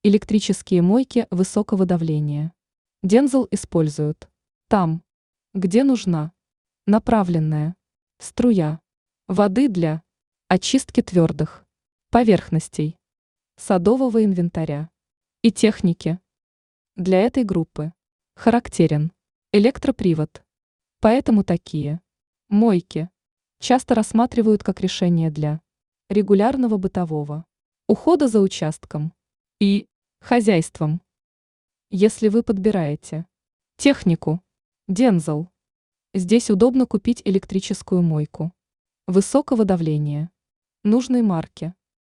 Электрические мойки высокого давления. Дензел используют там, где нужна направленная струя воды для очистки твердых поверхностей, садового инвентаря и техники. Для этой группы характерен электропривод, поэтому такие мойки часто рассматривают как решение для регулярного бытового ухода за участком и хозяйством. Если вы подбираете технику Дензел, здесь удобно купить электрическую мойку высокого давления нужной марки